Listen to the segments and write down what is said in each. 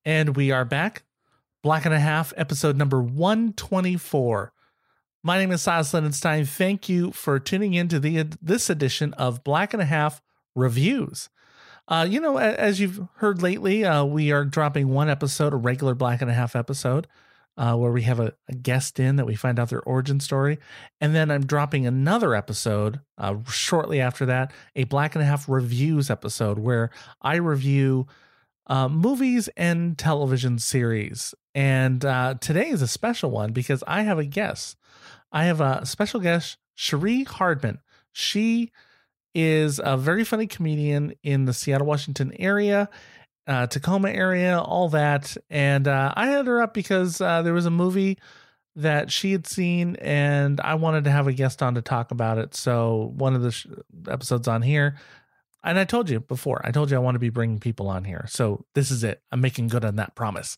And we are back. Black and a Half, episode number 124. My name is Silas Lindenstein. Thank you for tuning in to this edition of Black and a Half Reviews. As you've heard lately, we are dropping one episode, a regular Black and a Half episode, where we have a guest in that we find out their origin story. And then I'm dropping another episode shortly after that, a Black and a Half Reviews episode, where I review movies and television series. And today is a special one because I have a guest. I have a special guest, Cherie Hardman. She is a very funny comedian in the Seattle, Washington area, Tacoma area, all that. And I had her up because there was a movie that she had seen and I wanted to have a guest on to talk about it. So one of the episodes on here, and I told you before, I want to be bringing people on here. So this is it. I'm making good on that promise.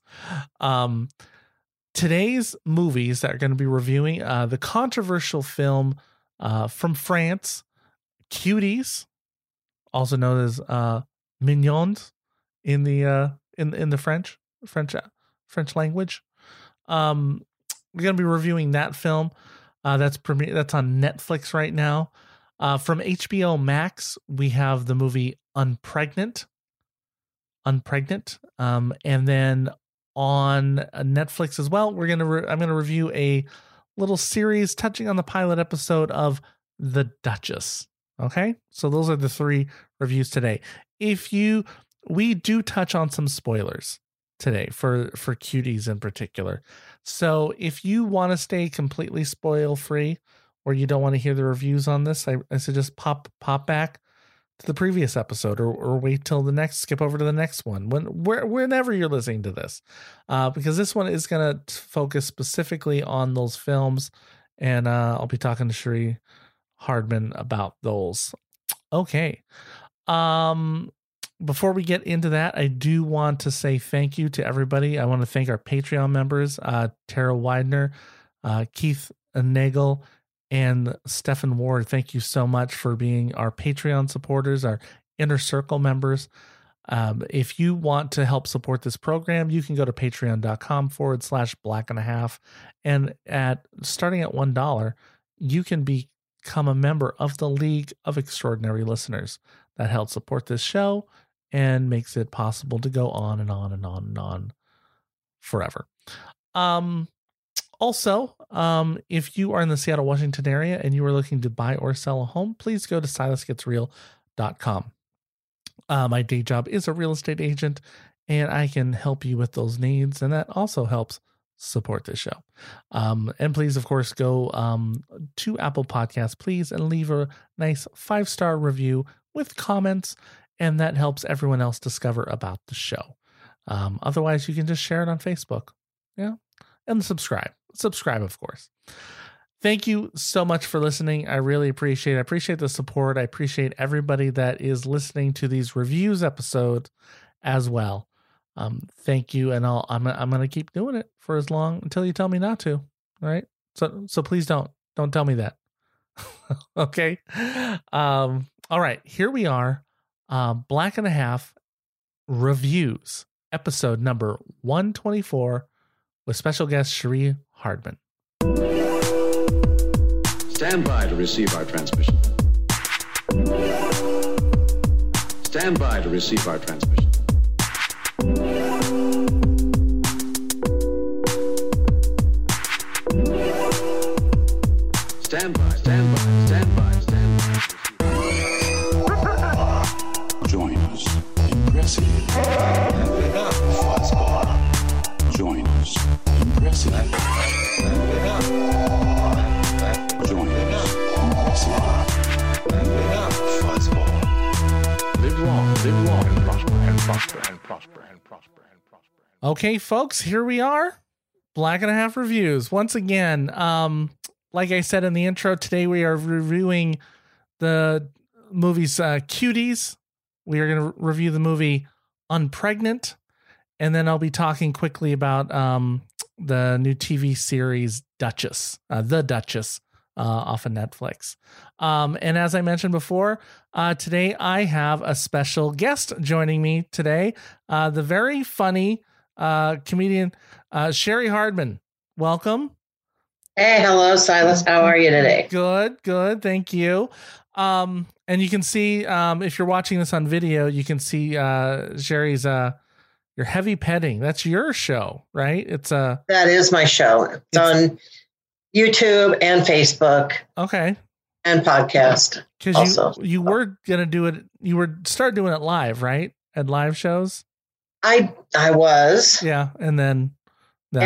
Today's movies that are going to be reviewing the controversial film from France, Cuties, also known as Mignons in the in the French language. We're going to be reviewing that film. That's on Netflix right now. From HBO Max, we have the movie Unpregnant. And then on Netflix as well, I'm going to review a little series touching on the pilot episode of The Duchess. Okay, so those are the three reviews today. We do touch on some spoilers today for Cuties in particular. So if you want to stay completely spoil free, or you don't want to hear the reviews on this, I suggest pop back to the previous episode, or wait till skip over to the next one whenever you're listening to this, because this one is going to focus specifically on those films, and I'll be talking to Cherie Hardman about those. Okay. Before we get into that, I do want to say thank you to everybody. I want to thank our Patreon members, Tara Widener, Keith Nagel, and Stephen Ward. Thank you so much for being our Patreon supporters, our Inner Circle members. If you want to help support this program, you can go to patreon.com/black&a-half. And starting at $1, you can become a member of the League of Extraordinary Listeners. That helps support this show and makes it possible to go on and on and on and on forever. Also, if you are in the Seattle, Washington area and you are looking to buy or sell a home, please go to silasgetsreal.com. My day job is a real estate agent, and I can help you with those needs, and that also helps support this show. And please, of course, go to Apple Podcasts, please, and leave a nice 5-star review with comments, and that helps everyone else discover about the show. Otherwise, you can just share it on Facebook. Yeah. And subscribe, of course. Thank you so much for listening. I really appreciate it. I appreciate the support. I appreciate everybody that is listening to these reviews episodes as well. Thank you. And I'm going to keep doing it for as long until you tell me not to. All right. So please don't tell me that. Okay. All right. Here we are. Black and a Half Reviews, episode number 124. With special guest Cherie Hardman. Stand by to receive our transmission. Stand by to receive our transmission. Stand by, stand by, stand by, stand by. Join us. Impressive. Join us. Impressive. Join us. Impressive. Live long and prosper and prosper and prosper and prosper and prosper. Okay, folks, here we are. Black and a Half Reviews. Once again, like I said in the intro, today we are reviewing the movies Cuties. We are going to review the movie Unpregnant. And then I'll be talking quickly about the new TV series Duchess, The Duchess, off of Netflix. And as I mentioned before, today I have a special guest joining me today. The very funny comedian Sherry Hardman. Welcome. Hey, hello, Silas. How are you today? Good. Thank you. And you can see, if you're watching this on video, you can see Sherry's your heavy petting. That's your show, right? That is my show. It's on YouTube and Facebook. Okay. And podcast. Because you were gonna do it. You were start doing it live, right? At live shows. I was. Yeah, and then. What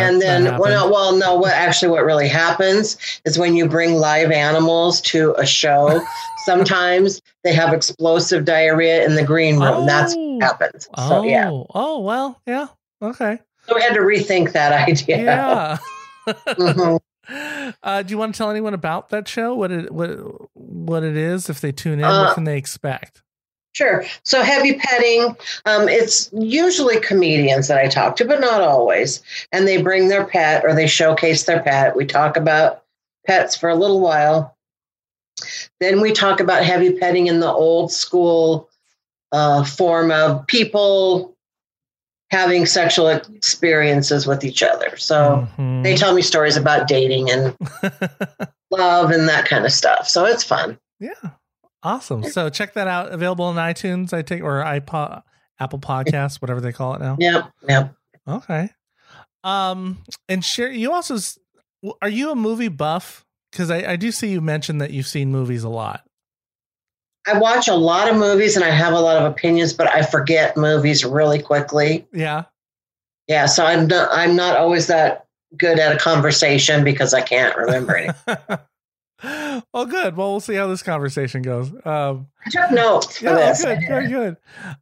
really happens is when you bring live animals to a show, sometimes they have explosive diarrhea in the green room. Oh. That's what happens. So, yeah. Oh, well, yeah. Okay. So we had to rethink that idea. Yeah. Mm-hmm. Do you want to tell anyone about that show? What it is? If they tune in, what can they expect? Sure. So heavy petting, it's usually comedians that I talk to, but not always. And they bring their pet or they showcase their pet. We talk about pets for a little while. Then we talk about heavy petting in the old school form of people having sexual experiences with each other. So they tell me stories about dating and love and that kind of stuff. So it's fun. Yeah. Awesome. So check that out. Available on iTunes, I take, or iPod, Apple Podcasts, whatever they call it now. Yep. Okay. And Sherry, you also, are you a movie buff? Because I do see you mentioned that you've seen movies a lot. I watch a lot of movies and I have a lot of opinions, but I forget movies really quickly. Yeah. Yeah. So I'm not always that good at a conversation because I can't remember anything. Well, good. Well, we'll see how this conversation goes. I took notes for this. Good.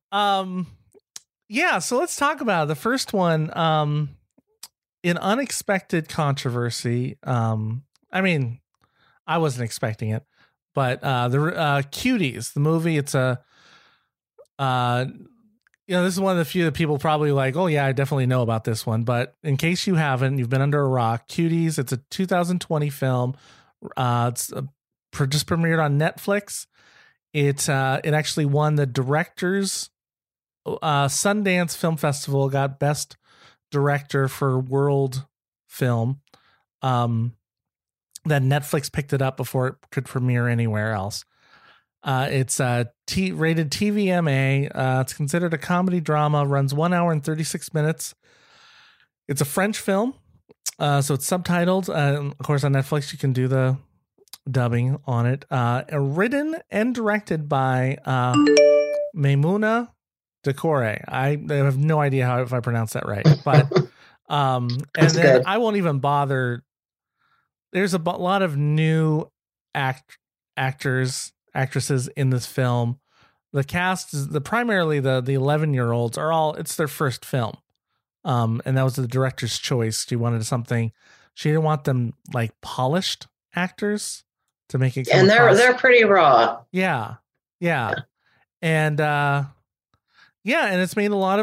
Yeah, so let's talk about it. The first one, in unexpected controversy. I mean, I wasn't expecting it, but the Cuties, the movie. It's this is one of the few that people probably like. Oh yeah, I definitely know about this one. But in case you haven't, you've been under a rock. Cuties. It's a 2020 film. It's just premiered on Netflix. It actually won the directors Sundance Film Festival, got Best Director for World Film. Then Netflix picked it up before it could premiere anywhere else. It's rated TVMA. It's considered a comedy drama. Runs 1 hour and 36 minutes. It's a French film. So it's subtitled. Of course, on Netflix, you can do the dubbing on it. Written and directed by Maimouna Decore. I have no idea if I pronounced that right, but and then good. I won't even bother. There's a lot of new actors, actresses in this film. The cast is primarily the 11-year-olds are all. It's their first film. And that was the director's choice. She wanted something. She didn't want them like polished actors to make it. And they're pretty raw. Yeah. And and it's made a lot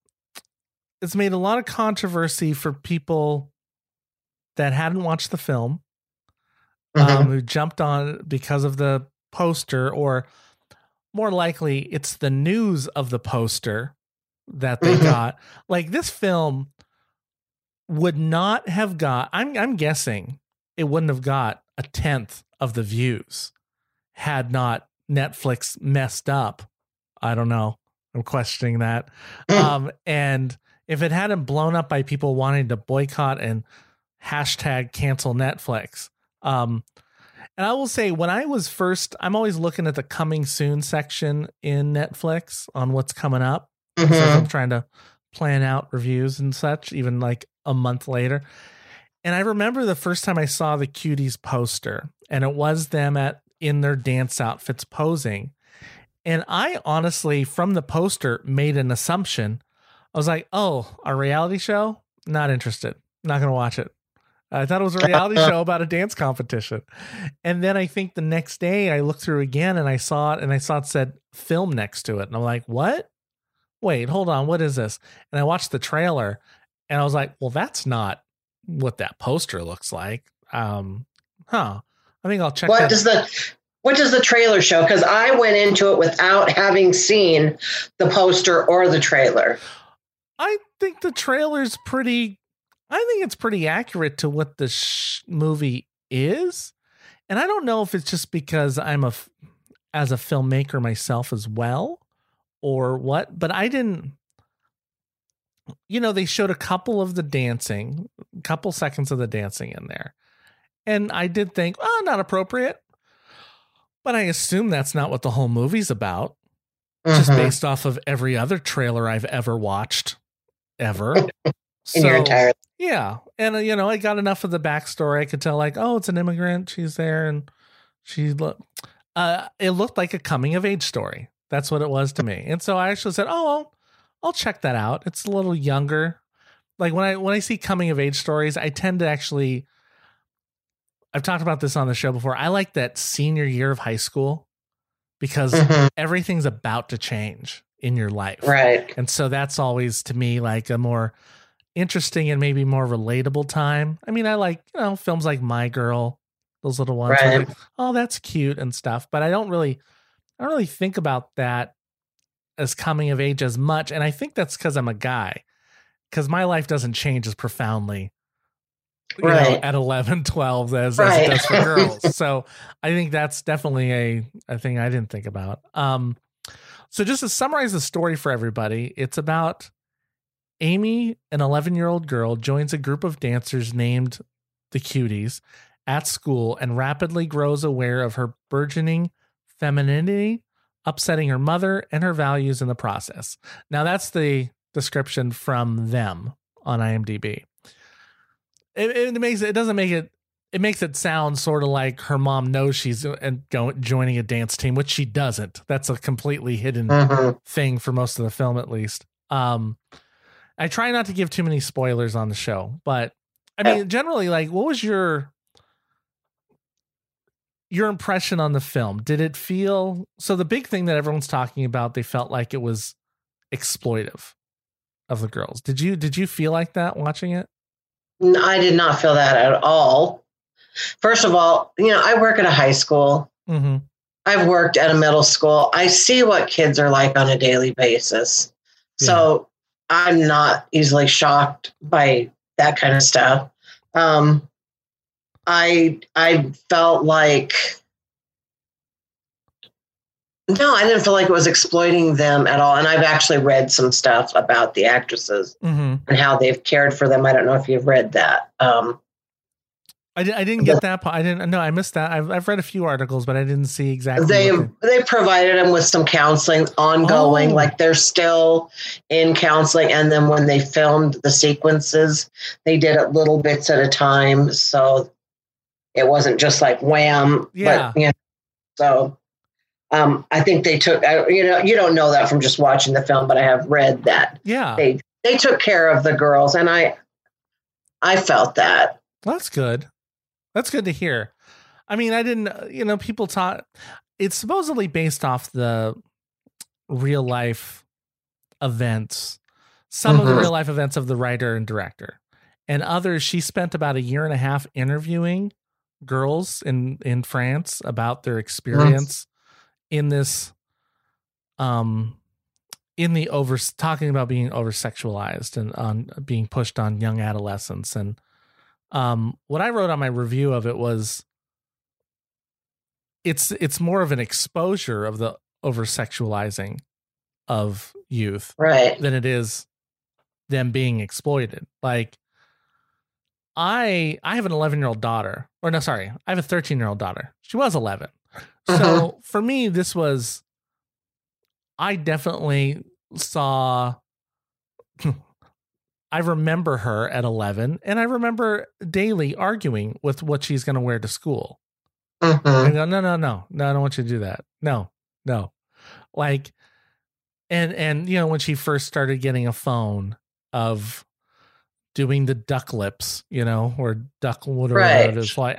of controversy for people that hadn't watched the film, who jumped on it because of the poster, or more likely, it's the news of the poster that they got. Like, this film would not have got, I'm guessing it wouldn't have got a 10th of the views had not Netflix messed up. I don't know. I'm questioning that. And if it hadn't blown up by people wanting to boycott and hashtag cancel Netflix. And I will say, when I was first, I'm always looking at the coming soon section in Netflix on what's coming up. So I'm trying to plan out reviews and such, even like a month later. And I remember the first time I saw the Cuties poster, and it was them in their dance outfits posing. And I honestly, from the poster, made an assumption. I was like, oh, a reality show? Not interested. Not going to watch it. I thought it was a reality show about a dance competition. And then I think the next day I looked through again and I saw it said film next to it. And I'm like, what? Wait, hold on. What is this? And I watched the trailer and I was like, well, that's not what that poster looks like. I think I'll check what does the trailer show? Because I went into it without having seen the poster or the trailer. I think the trailer's pretty. I think it's pretty accurate to what the movie is, and I don't know if it's just because I'm as a filmmaker myself as well, or what. But I didn't. They showed a couple of the dancing, couple seconds of the dancing in there, and I did think, oh, not appropriate. But I assume that's not what the whole movie's about, just based off of every other trailer I've ever watched, ever. In your entire. Yeah. And, I got enough of the backstory. I could tell, like, oh, it's an immigrant. She's there. And it looked like a coming of age story. That's what it was to me. And so I actually said, oh, I'll check that out. It's a little younger. Like when I see coming of age stories, I tend to actually, I've talked about this on the show before. I like that senior year of high school because everything's about to change in your life. Right. And so that's always to me like a more interesting and maybe more relatable time. I mean, I like, films like My Girl, those little ones. Right. Like, oh, that's cute and stuff. But I don't really think about that as coming of age as much. And I think that's because I'm a guy, because my life doesn't change as profoundly at 11, 12 as it does for girls. So I think that's definitely a thing I didn't think about. So just to summarize the story for everybody, it's about Amy, an 11-year-old girl, joins a group of dancers named the Cuties at school and rapidly grows aware of her burgeoning femininity, upsetting her mother and her values in the process. Now that's the description from them on IMDb. It makes it sound sort of like her mom knows she's joining a dance team, which she doesn't. That's a completely hidden thing for most of the film, at least. I try not to give too many spoilers on the show, but I mean, generally, like, what was your impression on the film? Did it feel, so the big thing that everyone's talking about, they felt like it was exploitive of the girls. Did you feel like that watching it? No, I did not feel that at all. First of all, I work at a high school. Mm-hmm. I've worked at a middle school. I see what kids are like on a daily basis. Yeah. So I'm not easily shocked by that kind of stuff. I felt like, no, I didn't feel like it was exploiting them at all. And I've actually read some stuff about the actresses and how they've cared for them. I don't know if you've read that. I didn't get that part. I missed that. I've read a few articles, but I didn't see exactly. They provided them with some counseling ongoing, like they're still in counseling. And then when they filmed the sequences, they did it little bits at a time. So it wasn't just like wham. Yeah. But, so I think they took, you don't know that from just watching the film, but I have read that. Yeah. They took care of the girls. And I felt that. Well, that's good. That's good to hear. I mean, I didn't, people taught, it's supposedly based off the real life events, some of the real life events of the writer and director, and others. She spent about 1.5 years interviewing girls in France about their experience in this, talking about being over sexualized and on being pushed on young adolescents. And what I wrote on my review of it was it's more of an exposure of the over sexualizing of youth, right, than it is them being exploited. Like I have an 11-year-old daughter, or no, sorry, I have a 13-year-old daughter. She was 11. So for me, I definitely saw, I remember her at 11, and I remember daily arguing with what she's going to wear to school. I go, no, I don't want you to do that. No. Like, and when she first started getting a phone, of doing the duck lips, or duck whatever it is, like,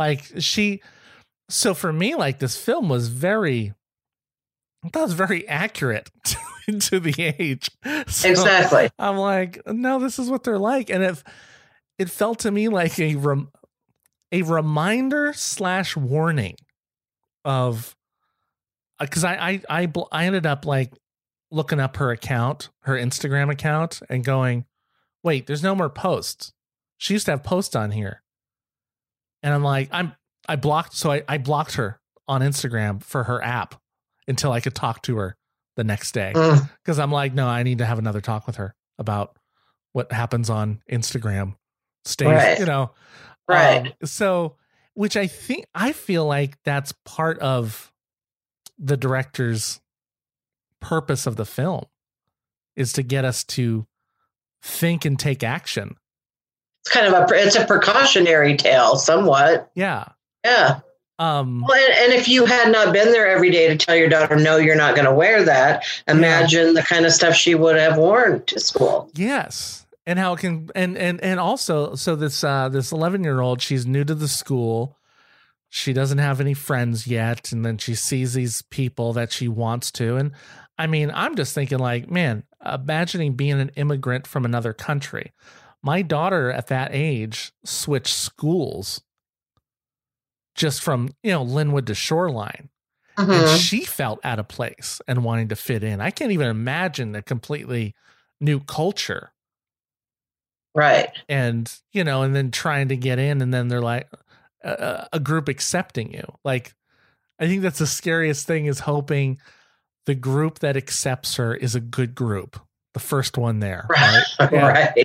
so for me, like, this film was very accurate to the age. So exactly. I'm like, no, this is what they're like. And it felt to me like a reminder / warning of, because I ended up like looking up her account, her Instagram account, and going, wait, there's no more posts. She used to have posts on here. And I'm like, I blocked her on Instagram for her app until I could talk to her the next day. Because I'm like, no, I need to have another talk with her about what happens on Instagram. Stays, you know. Right. So, which I feel like that's part of the director's purpose of the film, is to get us to think and take action. It's kind of it's a precautionary tale somewhat. Yeah. Yeah. Well, and if you had not been there every day to tell your daughter, no, you're not going to wear that, imagine the kind of stuff she would have worn to school. Yes. And how it can, and also, so this 11-year-old, she's new to the school. She doesn't have any friends yet. And then she sees these people that she wants to. And I mean, I'm just thinking like, man, imagining being an immigrant from another country. My daughter at that age switched schools just from, Linwood to Shoreline. And she felt out of place and wanting to fit in. I can't even imagine a completely new culture. Right. And, and then trying to get in, and then they're like a group accepting you. Like, I think that's the scariest thing, is hoping the group that accepts her is a good group. The first one there. Right. Right.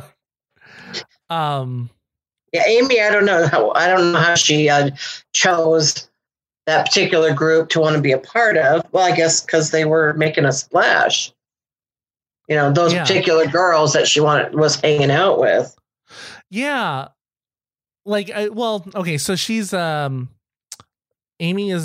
Yeah, Amy, I don't know how she chose that particular group to want to be a part of. Well, I guess because they were making a splash. Those particular girls that she was hanging out with. Yeah. Like, okay. So she's, Amy is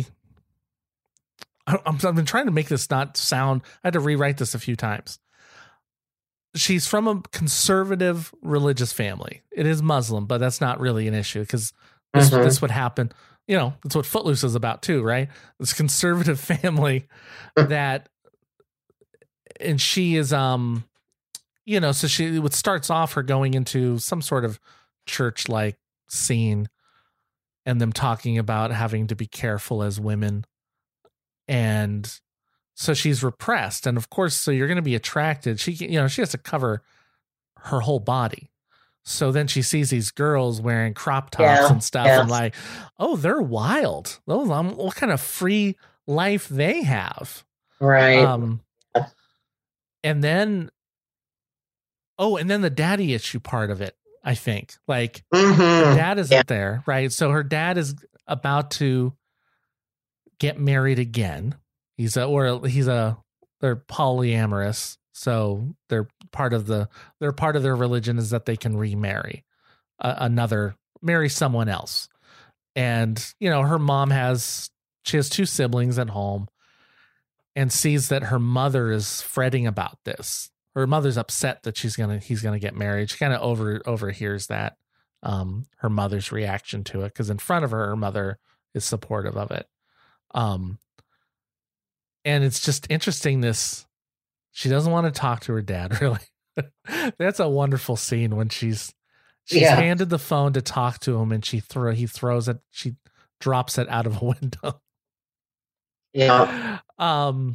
I've been trying to make this not sound, I had to rewrite this a few times. She's from a conservative religious family. It is Muslim, but that's not really an issue, because this would happen. That's what Footloose is about too, right? This conservative family that, and she is, so it starts off her going into some sort of church-like scene, and them talking about having to be careful as women. And so she's repressed. And of course, so you're going to be attracted. She has to cover her whole body. So then she sees these girls wearing crop tops and stuff, and like, oh, they're wild. Those, what kind of free life they have. Right. And then the daddy issue part of it, I think, like her dad isn't there. Right. So her dad is about to get married again. They're polyamorous. So they're part of their religion is that they can remarry marry someone else. And, her mom has 2 siblings at home, and sees that her mother is fretting about this. Her mother's upset that he's going to get married. She kind of overhears that, her mother's reaction to it. 'Cause in front of her mother is supportive of it. And it's just interesting, she doesn't want to talk to her dad, really. That's a wonderful scene when she's handed the phone to talk to him, and she drops it out of a window. Yeah. And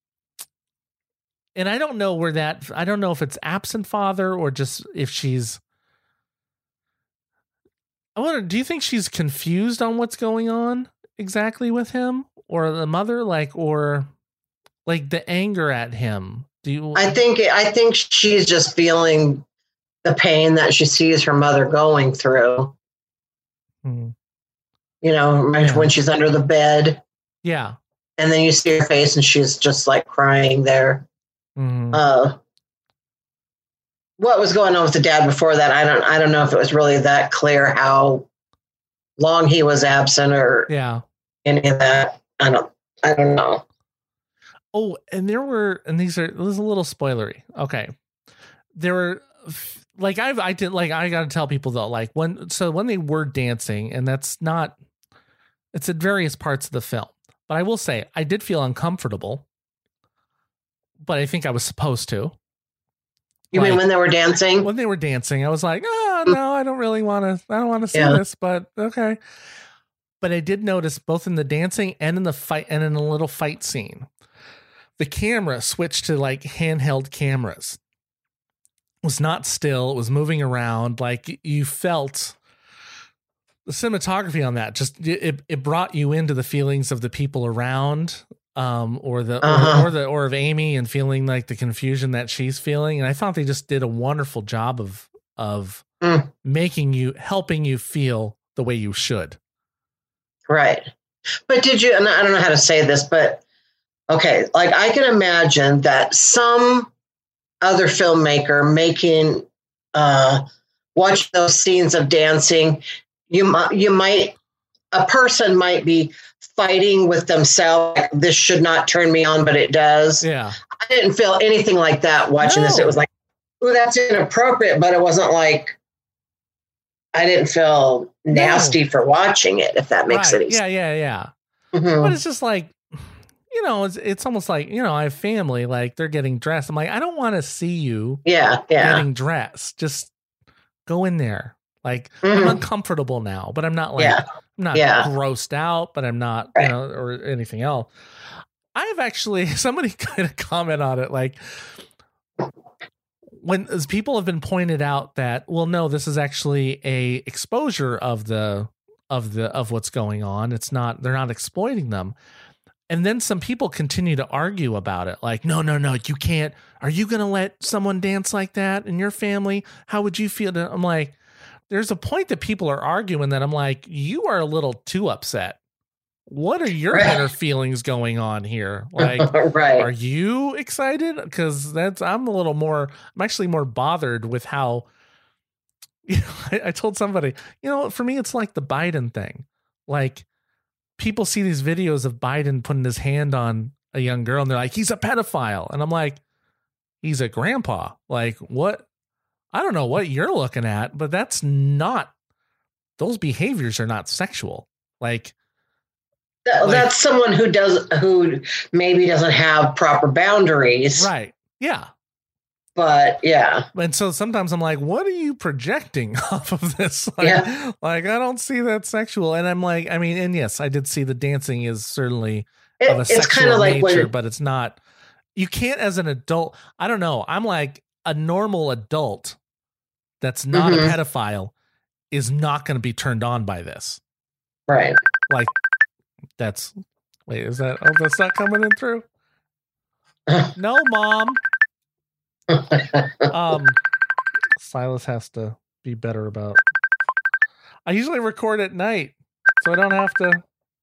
I don't know I don't know if it's absent father or just if she's, do you think she's confused on what's going on exactly with him or the mother, or the anger at him? I think she's just feeling the pain that she sees her mother going through. When she's under the bed. Yeah. And then you see her face, and she's just like crying there. What was going on with the dad before that? I don't know if it was really that clear how long he was absent or any of that. I don't know. Oh, and this is a little spoilery. Okay. There were I got to tell people though, when they were dancing, and it's at various parts of the film. But I will say, I did feel uncomfortable, but I think I was supposed to. You mean when they were dancing? When they were dancing, I was like, oh, no, I don't want to see this, but okay. But I did notice both in the dancing and in the fight and in a little fight scene the camera switched to like handheld cameras. It was not still. It was moving around. Like you felt the cinematography on that. Just it brought you into the feelings of the people around, or of Amy, and feeling like the confusion that she's feeling. And I thought they just did a wonderful job of helping you feel the way you should. Right. But did you, and I don't know how to say this, but okay, like I can imagine that some other filmmaker making, watch those scenes of dancing, a person might be fighting with themselves. Like, this should not turn me on, but it does. Yeah. I didn't feel anything like that watching this. It was like, oh, that's inappropriate, but it wasn't like, I didn't feel nasty for watching it, if that makes any sense. Yeah. Mm-hmm. But it's just like, it's almost like, I have family, like they're getting dressed. I'm like, I don't want to see you getting dressed. Just go in there. Like I'm uncomfortable now, but I'm not like, I'm not grossed out, but I'm not, or anything else. I have actually, somebody kind of comment on it, like, as people have been pointed out that, well, no, this is actually a exposure of what's going on. It's not, they're not exploiting them. And then some people continue to argue about it. Like, no, you can't. Are you going to let someone dance like that in your family? How would you feel? I'm like, there's a point that people are arguing that I'm like, you are a little too upset. What are your inner feelings going on here? Like, are you excited? Because I'm actually more bothered with how, I told somebody, for me, it's like the Biden thing. Like, people see these videos of Biden putting his hand on a young girl and they're like, he's a pedophile. And I'm like, he's a grandpa. Like, what? I don't know what you're looking at, but those behaviors are not sexual. Like, that's someone who maybe doesn't have proper boundaries. Right. Yeah. But yeah. And so sometimes I'm like, what are you projecting off of this? Like, I don't see that sexual. And I'm like, I mean, and yes, I did see the dancing is certainly of a sexual nature, but it's not, you can't as an adult. I don't know. I'm like, a normal adult that's not a pedophile is not going to be turned on by this. Right. Like, that's not coming in through? No, Mom. Silas has to be better about. I usually record at night, so I don't have to.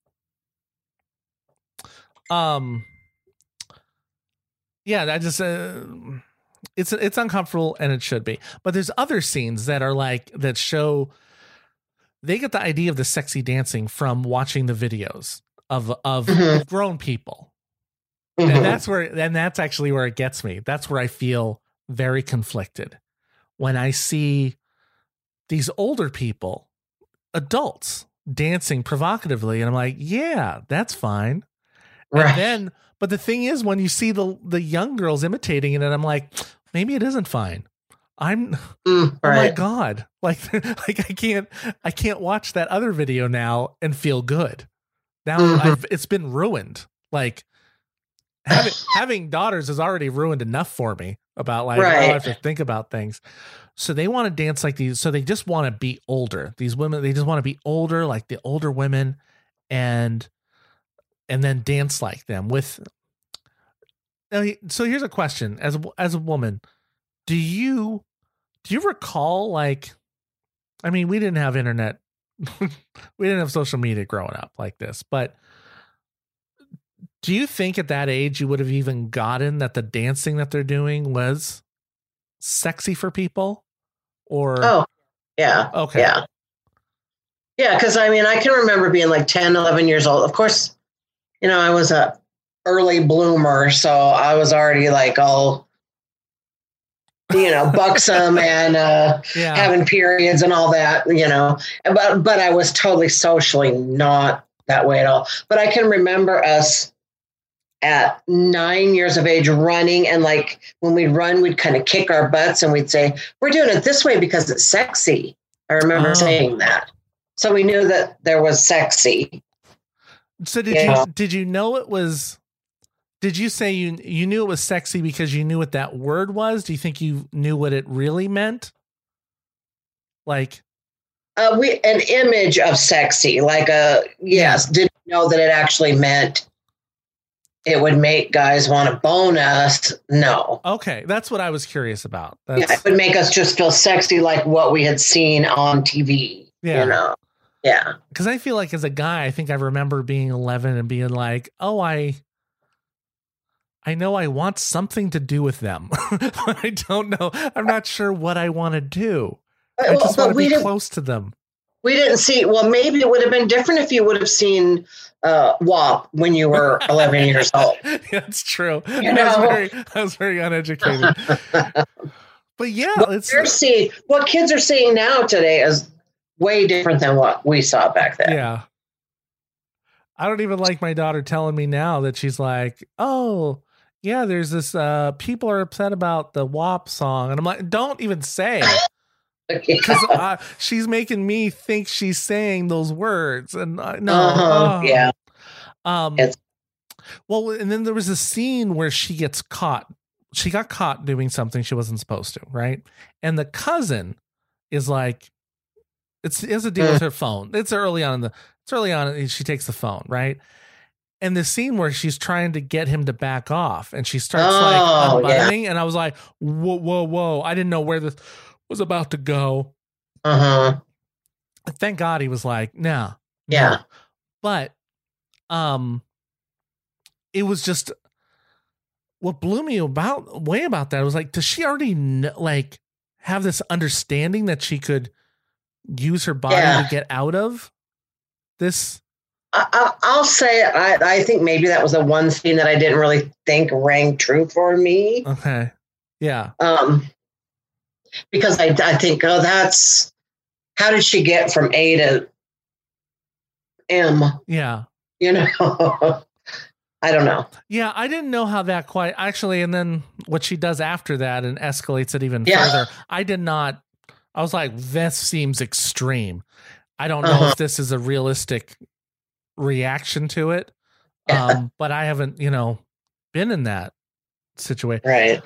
Yeah, I just it's uncomfortable, and it should be. But there's other scenes that are like that show. They get the idea of the sexy dancing from watching the videos of grown people. And that's actually where it gets me. That's where I feel very conflicted when I see these older people, adults, dancing provocatively. And I'm like, yeah, that's fine. Right. But the thing is, when you see the young girls imitating it, and I'm like, maybe it isn't fine. Oh my God. Like I can't watch that other video now and feel good. Now it's been ruined. Like, having daughters has already ruined enough for me about like how I have to think about things. So they want to dance like these. So they just want to be older. These women, they just want to be older, like the older women, and then dance like them with. So here's a question: as a woman, do you recall, like, I mean, we didn't have internet, we didn't have social media growing up like this, but do you think at that age you would have even gotten that the dancing that they're doing was sexy for people? Or yeah. Okay. Yeah, because I mean, I can remember being like 10, 11 years old. Of course, I was a early bloomer, so I was already like all, buxom and having periods and all that, but I was totally socially not that way at all. But I can remember us at 9 years of age running, and like when we'd run, we'd kind of kick our butts and we'd say, we're doing it this way because it's sexy. I remember saying that. So we knew that there was sexy. So did you know it was, Did you say you knew it was sexy because you knew what that word was? Do you think you knew what it really meant? Like, an image of sexy, like didn't know that it actually meant it would make guys want to bone us. No. Okay, that's what I was curious about. It would make us just feel sexy, like what we had seen on TV. Yeah. You know? Yeah. Because I feel like as a guy, I think I remember being 11 and being like, oh, I know I want something to do with them. But I don't know. I'm not sure what I want to do. I just want to be close to them. We didn't see, well, maybe it would have been different if you would have seen WAP when you were 11 years old. That's true. I was very uneducated. But yeah, what kids are seeing now today is way different than what we saw back then. Yeah. I don't even like my daughter telling me now that she's like, oh, yeah, there's this, people are upset about the WAP song. And I'm like, don't even say. Because she's making me think she's saying those words. And no. Yeah. Well, and then there was a scene where she gets caught. She got caught doing something she wasn't supposed to, right? And the cousin is like, it has to deal with her phone. It's early on. She takes the phone, right? And the scene where she's trying to get him to back off, and she starts unbuttoning, and I was like, whoa! I didn't know where this was about to go. Thank God he was like, nah. Yeah. No. But, it was just what blew me away about that. I was like, does she already have this understanding that she could use her body to get out of this? I'll say I think maybe that was the one scene that I didn't really think rang true for me. Okay. Yeah. Because I think, that's how did she get from A to M? Yeah. You know, I don't know. Yeah, I didn't know how that quite actually. And then what she does after that and escalates it even further. I was like, this seems extreme. I don't know if this is a realistic reaction to it. But I haven't, been in that situation. Right.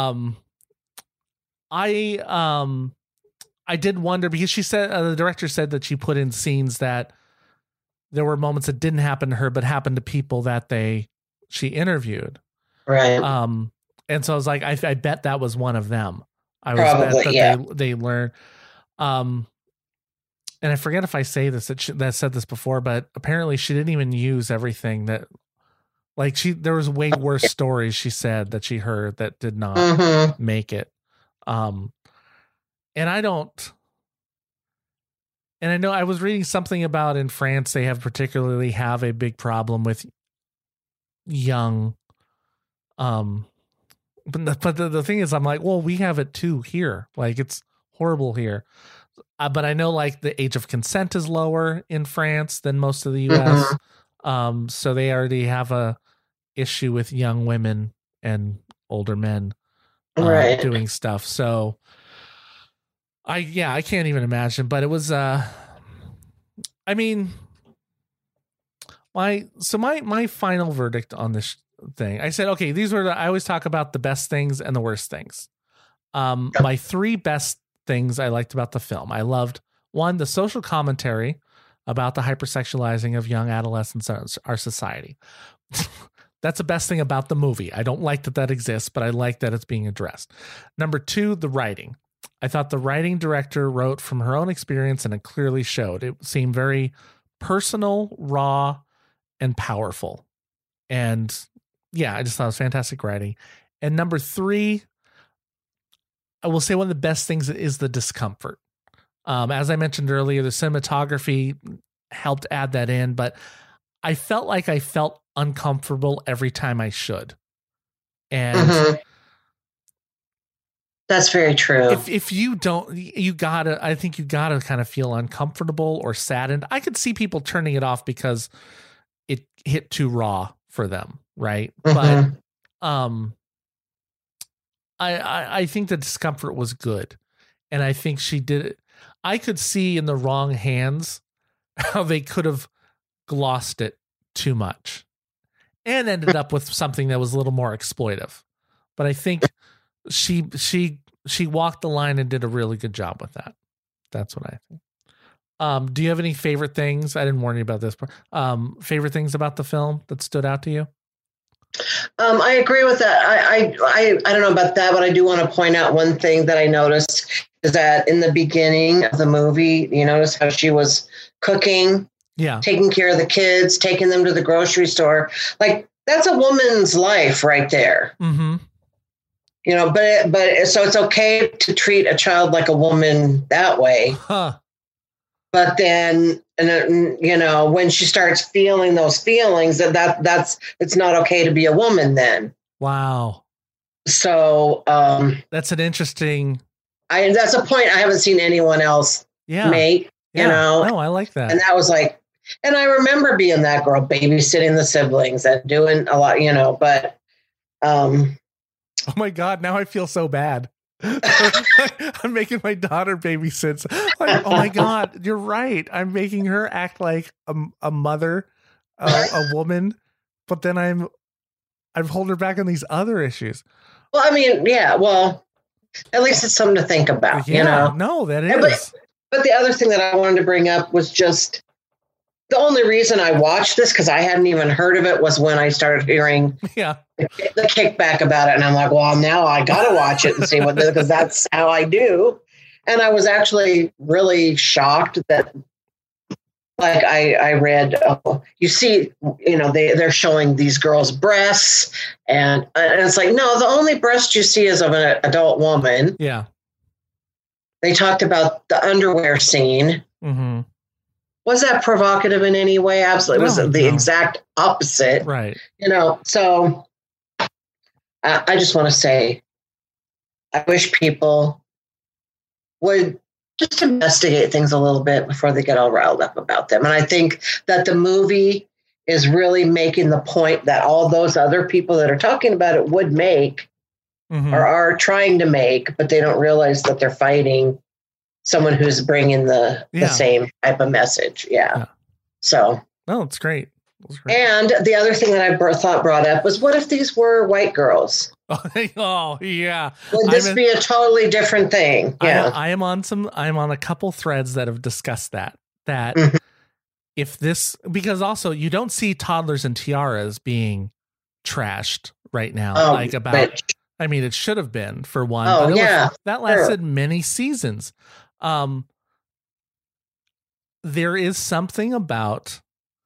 I did wonder because she said the director said that she put in scenes that there were moments that didn't happen to her but happened to people that she interviewed. Right. And so I was like, I bet that was one of them. I was Probably, bet that they learned. And I forget if I say this that said this before, but apparently she didn't even use everything that. There was way worse stories she said that she heard that did not make it. And I know I was reading something about in France, they particularly have a big problem with young, but the thing is, I'm like, well, we have it too here. It's horrible here. But I know the age of consent is lower in France than most of the US. So they already have a issue with young women and older men doing stuff. So I can't even imagine, but it was, my final verdict on this thing, I said, okay, I always talk about the best things and the worst things. My three best things I liked about the film. I loved, one, the social commentary about the hypersexualizing of young adolescents in our society. That's the best thing about the movie. I don't like that exists, but I like that it's being addressed. Number two, the writing. I thought the writing director wrote from her own experience, and it clearly showed. It seemed very personal, raw, and powerful. And yeah, I just thought it was fantastic writing. And number three, I will say one of the best things is the discomfort. As I mentioned earlier, the cinematography helped add that in, but I felt like I felt uncomfortable every time I should. And that's very true. If you don't, I think you gotta kind of feel uncomfortable or saddened. I could see people turning it off because it hit too raw for them. Right. But, I think the discomfort was good. And I think she did it. I could see in the wrong hands how they could have glossed it too much. and ended up with something that was a little more exploitive. But I think she walked the line and did a really good job with that. That's what I think. Do you have any favorite things? I didn't warn you about this, but favorite things about the film that stood out to you? I agree with that. I don't know about that, but I do want to point out one thing that I noticed is that in the beginning of the movie, you notice how she was cooking, taking care of the kids, taking them to the grocery store. Like, that's a woman's life right there. Mm-hmm. You know, but so it's okay to treat a child like a woman that way. Huh. But then, you know, when she starts feeling those feelings, that's it's not okay to be a woman then. Wow. So that's an interesting. That's a point I haven't seen anyone else make. Yeah. You know, no, I like that. And that was like, and I remember being that girl, babysitting the siblings and doing a lot, you know. But oh my God, now I feel so bad. I'm making my daughter babysit. Like, oh my God, you're right. I'm making her act like a mother, a woman, but then I'm holding her back on these other issues. Well, I mean, yeah. Well, at least it's something to think about. Yeah, you know, no, that is. But the other thing that I wanted to bring up was just the only reason I watched this, because I hadn't even heard of it, was when I started hearing the kickback about it. And I'm like, well, now I got to watch it and see what, because that's how I do. And I was actually really shocked that, like, I read, you see, you know, they're showing these girls' breasts. And it's like, no, the only breast you see is of an adult woman. Yeah. They talked about the underwear scene. Mm-hmm. Was that provocative in any way? Absolutely. It was the exact opposite. Right. You know, so I just want to say, I wish people would just investigate things a little bit before they get all riled up about them. And I think that the movie is really making the point that all those other people that are talking about it would make, or are trying to make, but they don't realize that they're fighting someone who's bringing the same type of message. Yeah. So. No, it's great. And the other thing that I thought brought up was, what if these were white girls? Oh yeah. Would this be a totally different thing? Yeah. I'm on a couple threads that have discussed that if this, because also you don't see toddlers and tiaras being trashed right now. I mean, it should have been, for one. Oh, but that lasted many seasons. There is something about,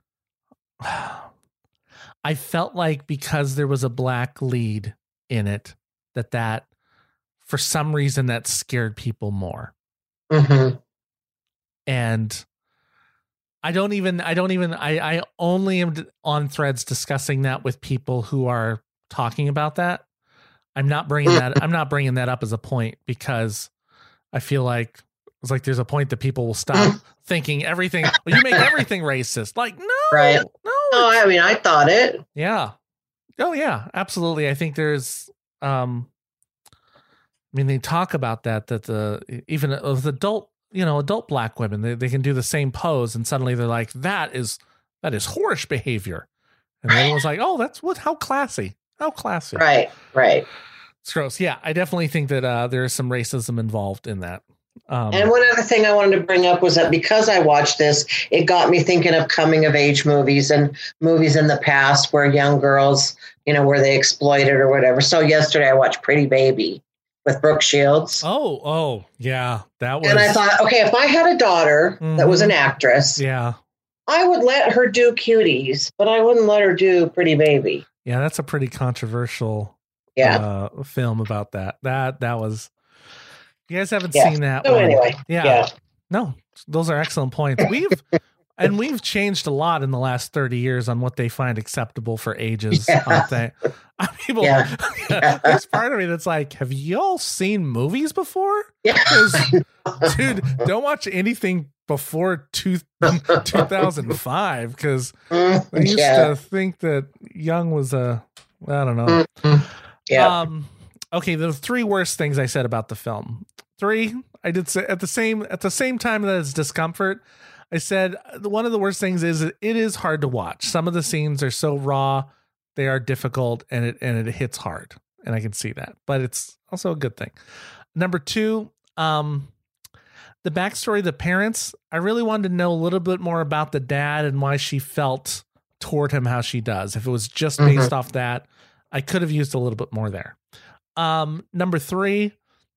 I felt like because there was a black lead in it, that for some reason that scared people more. Mm-hmm. And I only am on threads discussing that with people who are talking about that. I'm not bringing that up as a point, because I feel like it's like there's a point that people will stop thinking everything. Well, you make everything racist. Like, no, right? No. I mean, I thought it. Yeah. Oh yeah, absolutely. I think there's. I mean, they talk about that even of adult black women, they can do the same pose, and suddenly they're like, that is whorish behavior, and everyone's like, oh, how classy. How classy. Right. It's gross. Yeah, I definitely think that there is some racism involved in that. And one other thing I wanted to bring up was that because I watched this, it got me thinking of coming of age movies and movies in the past where young girls, you know, where they exploited or whatever. So yesterday I watched Pretty Baby with Brooke Shields. Oh, yeah. That was. And I thought, okay, if I had a daughter that was an actress, I would let her do Cuties, but I wouldn't let her do Pretty Baby. Yeah, that's a pretty controversial film about that. That was. You guys haven't seen that one. Anyway, no, those are excellent points. We've changed a lot in the last 30 years on what they find acceptable for ages. People, there's part of me that's like, have y'all seen movies before? Yeah. Dude, don't watch anything before 2005, because I used to think that young was I don't know. Yeah. Okay, the 3 worst things I said about the film. 3, I did say at the same time that it's discomfort. I said one of the worst things is it is hard to watch. Some of the scenes are so raw They are difficult, and it hits hard, and I can see that. But it's also a good thing. Number 2, the backstory of the parents. I really wanted to know a little bit more about the dad and why she felt toward him how she does. If it was just based off that, I could have used a little bit more there. Number 3,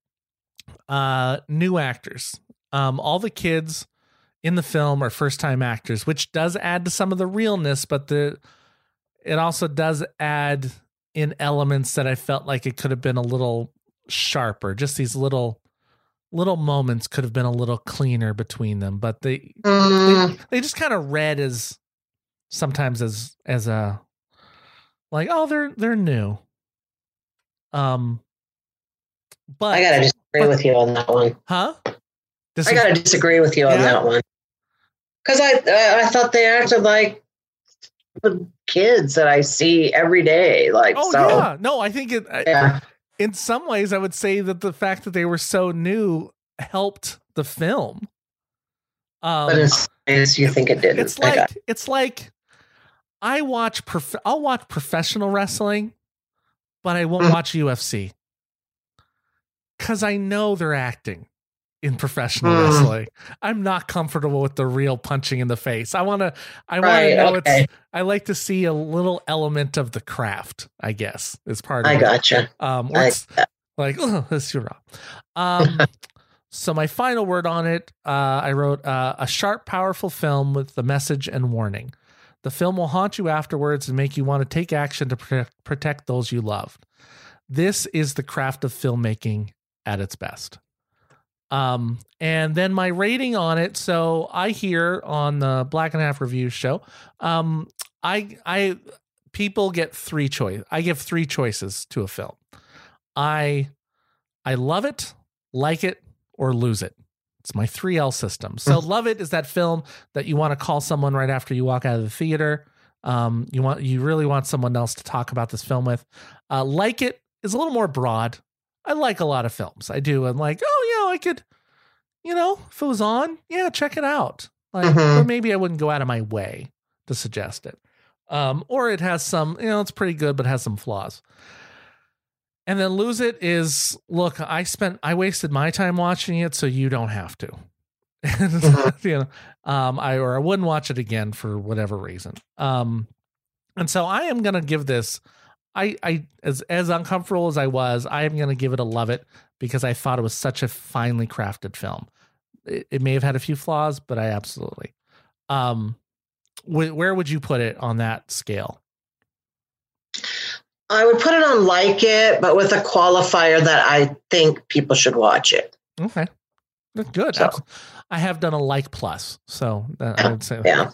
new actors. All the kids in the film are first-time actors, which does add to some of the realness, but it also does add in elements that I felt like it could have been a little sharper. Just these little moments could have been a little cleaner between them, but they just kind of read as sometimes as a like, oh, they're new. But I gotta disagree with you on that one. Huh? I gotta disagree with you on that one. Because I thought they acted like the kids that I see every day. Like, yeah. No, I think in some ways I would say that the fact that they were so new helped the film. But in some ways you think it didn't. It's like I'll watch professional wrestling, but I won't watch UFC. Because I know they're acting in professional wrestling. I'm not comfortable with the real punching in the face. I want to know I like to see a little element of the craft, I guess, is part of it. I gotcha. It's like, oh, this is wrong. So my final word on it, I wrote a sharp, powerful film with the message and warning. The film will haunt you afterwards and make you want to take action to protect those you loved. This is the craft of filmmaking at its best. And then my rating on it. So I hear on the Black and a Half Review show, people get 3 choices. I give 3 choices to a film. I love it, like it, or lose it. It's my 3L system. So love it is that film that you want to call someone right after you walk out of the theater. You really want someone else to talk about this film with. Like it is a little more broad. I like a lot of films. I do. I'm like, oh yeah, I could, if it was on, yeah, check it out. Like, or maybe I wouldn't go out of my way to suggest it. Or it has some, it's pretty good, but has some flaws. And then lose it is, look, I wasted my time watching it, so you don't have to. I wouldn't watch it again for whatever reason. And so I am going to give this, as uncomfortable as I was, I am going to give it a love it because I thought it was such a finely crafted film. It may have had a few flaws, but I absolutely. Where would you put it on that scale? I would put it on like it, but with a qualifier that I think people should watch it. Okay. Good. So, I have done a like plus, so I would say yeah.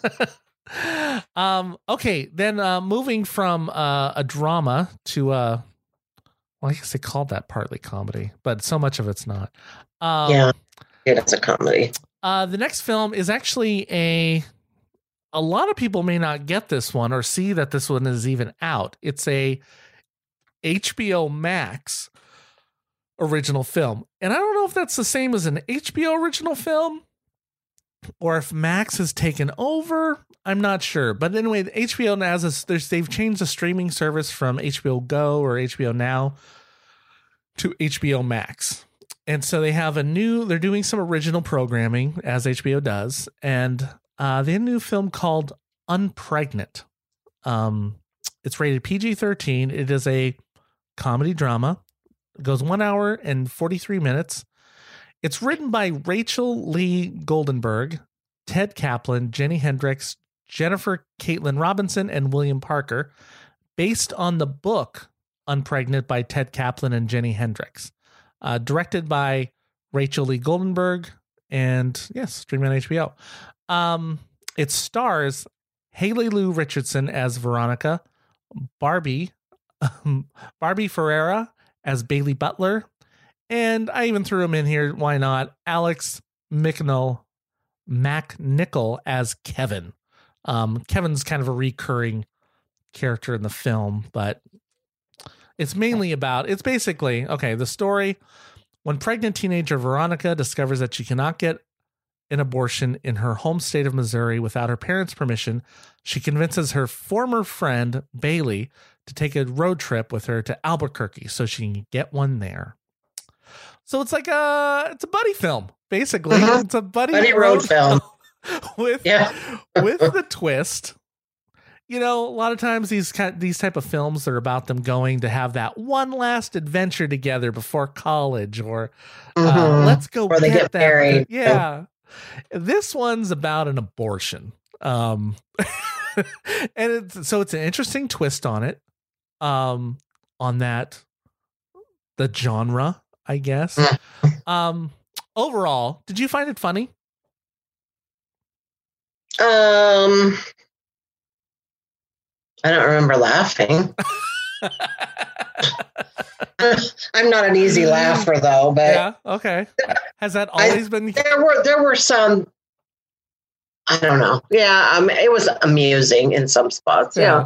Okay, then moving from a drama to I guess they called that partly comedy, but so much of it's not. Yeah, it's a comedy. The next film is actually a lot of people may not get this one or see that this one is even out. It's a HBO Max original film. And I don't know if that's the same as an HBO original film or if Max has taken over. I'm not sure. But anyway, the HBO now they've changed the streaming service from HBO Go or HBO Now to HBO Max. And so they have they're doing some original programming as HBO does. And they have a new film called Unpregnant. It's rated PG-13. It is a comedy drama. It goes 1 hour and 43 minutes. It's written by Rachel Lee Goldenberg, Ted Kaplan, Jenny Hendricks, Jennifer Caitlin Robinson, and William Parker, based on the book Unpregnant by Ted Kaplan and Jenny Hendricks. Directed by Rachel Lee Goldenberg, and yes, streaming on HBO. It stars Haley Lou Richardson as Veronica, Barbie Ferreira as Bailey Butler, and I even threw him in here. Why not? Alex McNichol as Kevin. Kevin's kind of a recurring character in the film, but it's basically, okay, the story. When pregnant teenager Veronica discovers that she cannot get an abortion in her home state of Missouri without her parents' permission, she convinces her former friend, Bailey, to take a road trip with her to Albuquerque so she can get one there. So it's like it's a buddy film, basically. Mhm. It's a Buddy road film. with the twist. You know, a lot of times these type of films are about them going to have that one last adventure together before college, or let's go Or they get that. married. Yeah, this one's about an abortion, and it's an interesting twist on it, on that the genre, I guess. Overall, did you find it funny? I don't remember laughing. I'm not an easy laugher though, but Yeah, okay. Has that always been? there were some. I don't know. Yeah, it was amusing in some spots. Yeah.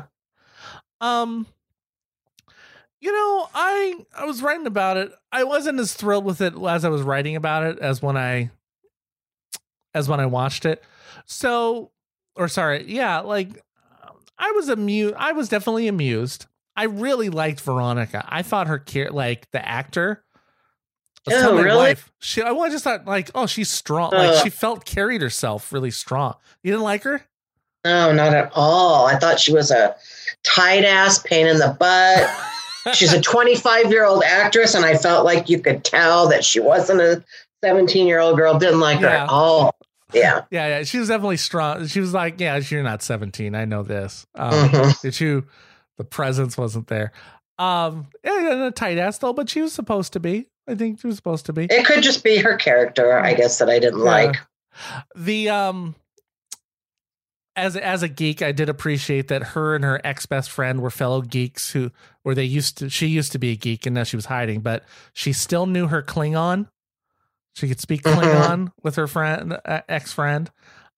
You know, I was writing about it. I wasn't as thrilled with it as I was writing about it as when I watched it. So, or sorry, yeah, like I was amused. I was definitely amused. I really liked Veronica. I thought her like the actor. I was telling my really? wife, I just thought like, oh, she's strong. Like she carried herself really strong. You didn't like her? No, not at all. I thought she was a tight ass pain in the butt. She's a 25-year-old actress, and I felt like you could tell that she wasn't a 17-year-old girl. Didn't like her at all. Yeah. Yeah. She was definitely strong. She was like, yeah, you're not 17. I know this. The presence wasn't there. A tight ass though, but she was supposed to be. I think she was supposed to be. It could just be her character, I guess, that I didn't like. The as a geek, I did appreciate that her and her ex-best friend were fellow geeks she used to be a geek and now she was hiding, but she still knew her Klingon. She could speak Klingon with her friend, ex-friend.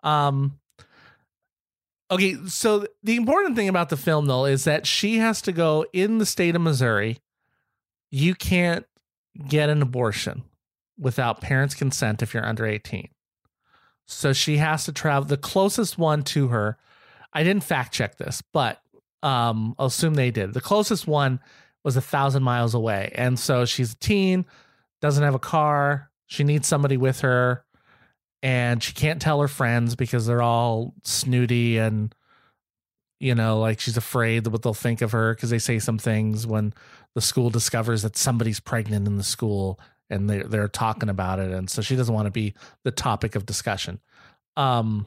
Okay, so the important thing about the film, though, is that she has to go in the state of Missouri. You can't get an abortion without parents' consent if you're under 18. So she has to travel. The closest one to her, I didn't fact check this, but I'll assume they did. The closest one was 1,000 miles away. And so she's a teen, doesn't have a car. She needs somebody with her. And she can't tell her friends because they're all snooty and, you know, like she's afraid of what they'll think of her because they say some things when the school discovers that somebody's pregnant in the school and they're talking about it. And so she doesn't want to be the topic of discussion. I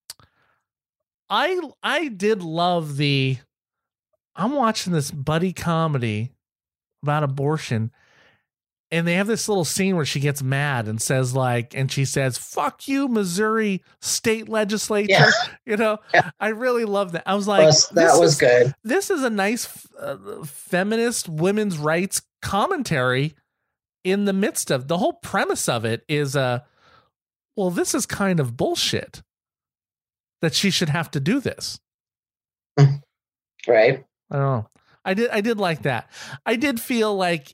did love I'm watching this buddy comedy about abortion. And they have this little scene where she gets mad and says and she says, "Fuck you, Missouri state legislature." Yeah. You know, yeah. I really love that. I was like, that was good. This is a nice feminist women's rights commentary in the midst of the whole premise of it is, well, this is kind of bullshit that she should have to do this. Right. I don't know. I did like that. I did feel like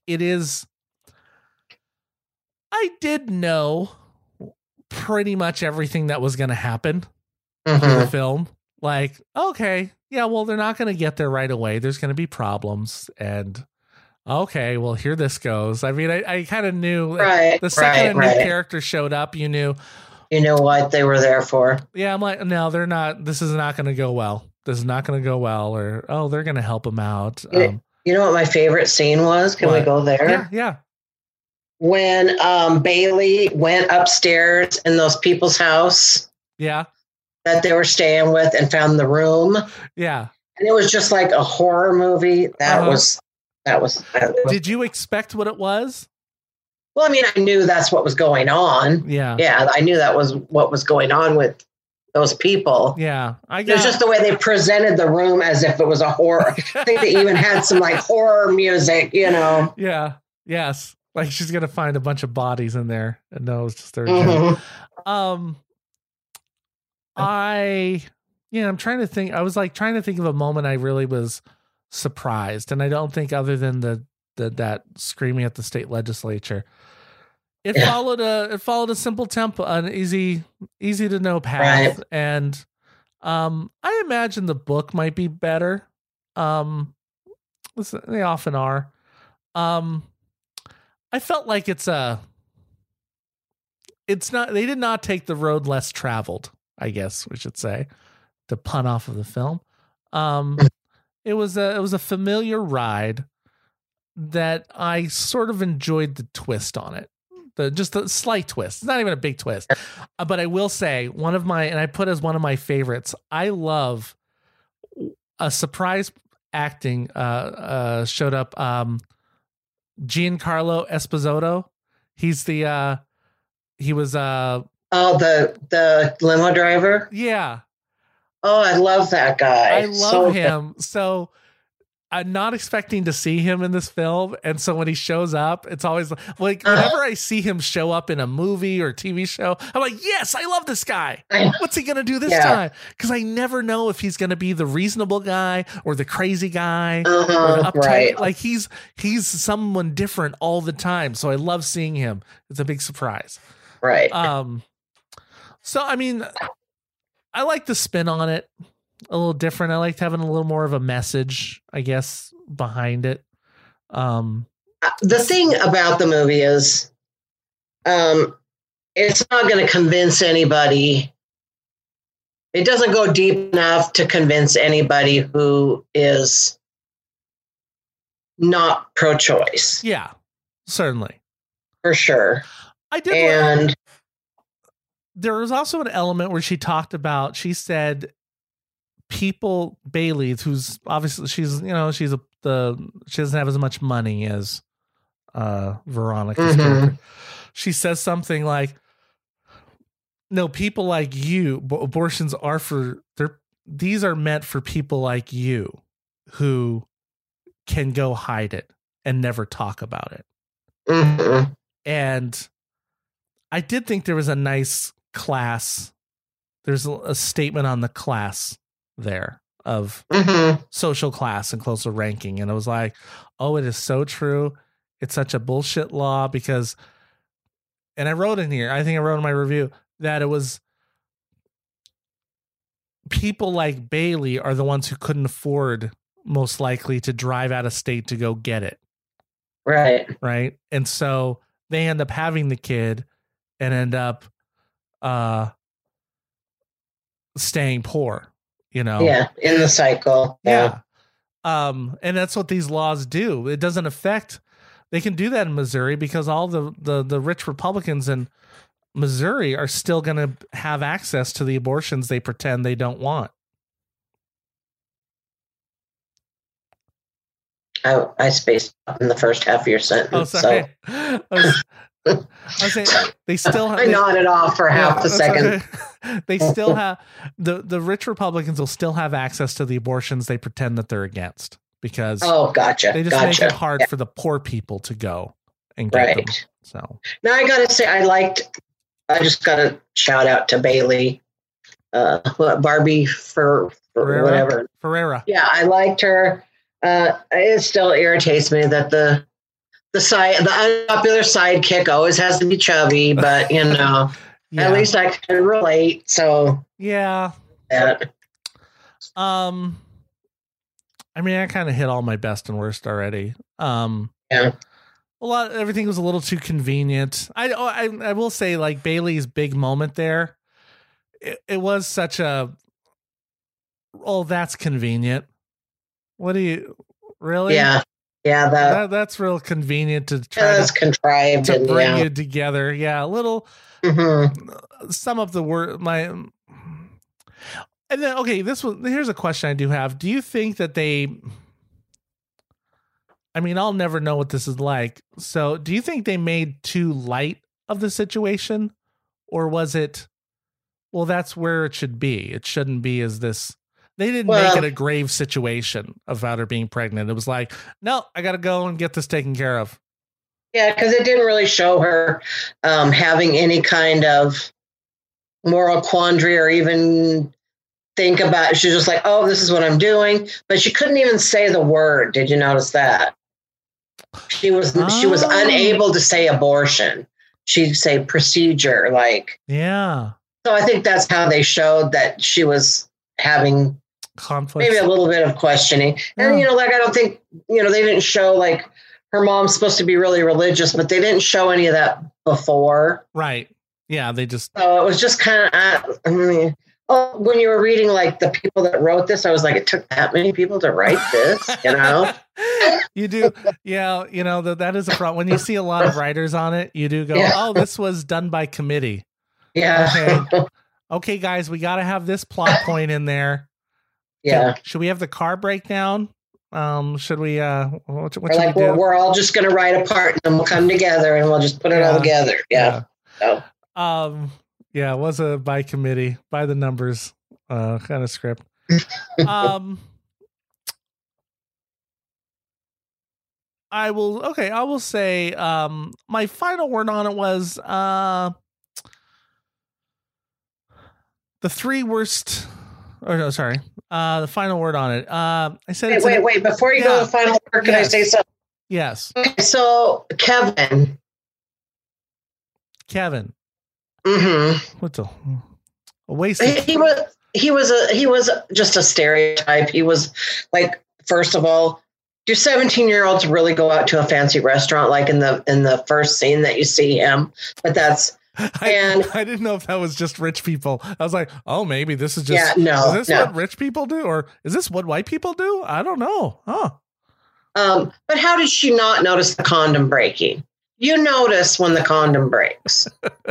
I did know pretty much everything that was going to happen in the film. Like, okay, yeah, well, they're not going to get there right away. There's going to be problems. And okay, well, here this goes. I mean, I kind of knew the second a new character showed up, you knew. You know what they were there for. Yeah, I'm like, no, they're not. This is not going to go well. This is not going to go well. Or, oh, they're going to help him out. You know what my favorite scene was? Can we go there? Yeah. When Bailey went upstairs in those people's house that they were staying with and found the room. Yeah. And it was just like a horror movie. That was. Did you expect what it was? Well, I mean, I knew that's what was going on. Yeah. Yeah, I knew that was what was going on with those people. Yeah. It was just the way they presented the room as if it was a horror. I think they even had some like horror music, you know. Yeah. Yes. Like she's gonna find a bunch of bodies in there, and no, it's just their I'm trying to think. I was like trying to think of a moment I really was surprised, and I don't think other than that screaming at the state legislature. it Yeah. followed a simple tempo, an easy to know path, Right. and I imagine the book might be better. They often are. I felt like it's not. They did not take the road less traveled, I guess we should say, to pun off of the film. It was a familiar ride that I sort of enjoyed the twist on it. Just the slight twist. It's not even a big twist. But I will say I put as one of my favorites, I love a surprise acting showed up. Giancarlo Esposito. He was Oh, the limo driver. yeah. Oh, I love that guy. I love him. So I'm not expecting to see him in this film. And so when he shows up, it's always like whenever I see him show up in a movie or TV show, I'm like, yes, I love this guy. What's he going to do this time? Because I never know if he's going to be the reasonable guy or the crazy guy or the uptight. Right. Like he's someone different all the time. So I love seeing him. It's a big surprise. Right. So, I mean, I like the spin on it. A little different. I liked having a little more of a message, I guess, behind it. The thing about the movie is, it's not going to convince anybody. It doesn't go deep enough to convince anybody who is not pro-choice. Yeah, certainly. For sure. I did. And there was also an element where she said people, Bailey, who's obviously she doesn't have as much money as Veronica's character. She says something like, no, people like you, abortions are these are meant for people like you who can go hide it and never talk about it. And I did think there was a nice class. There's a statement on the class there of social class and closer ranking. And I was like, oh, it is so true. It's such a bullshit law because, and I wrote in here, I think I wrote in my review that it was people like Bailey are the ones who couldn't afford most likely to drive out of state to go get it. right. Right. And so they end up having the kid and end up staying poor, Yeah, in the cycle. Yeah. And that's what these laws do. It doesn't affect, they can do that in Missouri because all the rich Republicans in Missouri are still going to have access to the abortions they pretend they don't want. I spaced up in the first half of your sentence. Oh, sorry. So. I was saying they still have. I nodded off for half a second. Okay. They still have the rich Republicans will still have access to the abortions they pretend that they're against because Gotcha. they just make it hard for the poor people to go and get them. So now I gotta say I just gotta shout out to Bailey, Barbie for whatever. Ferreira. Yeah, I liked her. It still irritates me that the unpopular sidekick always has to be chubby, but Yeah. at least I can relate. So yeah. I mean, I kind of hit all my best and worst already. Yeah. Everything was a little too convenient. I will say, like Bailey's big moment there, it was such a, oh, that's convenient. What do you really? Yeah. Yeah. That's real convenient to try That's contrived to and bring you together. Yeah. A little, some of the word, and then, okay, here's a question I do have. Do you think that I'll never know what this is like. So do you think they made too light of the situation, or was it, well, that's where it should be. It shouldn't be as this, they didn't make it a grave situation about her being pregnant. It was like, no, I got to go and get this taken care of. Yeah. Cause it didn't really show her, having any kind of moral quandary or even think about it. She's just like, oh, this is what I'm doing. But she couldn't even say the word. Did you notice that? She was unable to say abortion. she'd say procedure, like. Yeah. So I think that's how they showed that she was having Conflict. maybe a little bit of questioning. And, Yeah. like, I don't think, they didn't show, like, her mom's supposed to be really religious, but they didn't show any of that before. Right. Yeah. They just, So it was just kind of, when you were reading, like, the people that wrote this, I was like, it took that many people to write this, You do. Yeah. That is a problem. When you see a lot of writers on it, you do go, Yeah. oh, this was done by committee. Yeah. Okay, guys, we got to have this plot point in there. Yeah. Should we have the car breakdown? Should we, what should Or we like, do? we're all just going to write a part and then we'll come together and we'll just put it all together. Yeah. So. Yeah, it was a by committee, by the numbers kind of script. I will say my final word on it was the three worst, or no, sorry, the final word on it. I said Wait, before you go to the final word, can I say something? Yes. Okay, so Kevin. Mm-hmm. What's a waste? He was just a stereotype. He was like, first of all, do 17-year-olds really go out to a fancy restaurant like in the first scene that you see him? But that's I didn't know if that was just rich people. I was like, oh, maybe this is just is this what rich people do, or is this what white people do? I don't know. Huh. But how did she not notice the condom breaking? You notice when the condom breaks.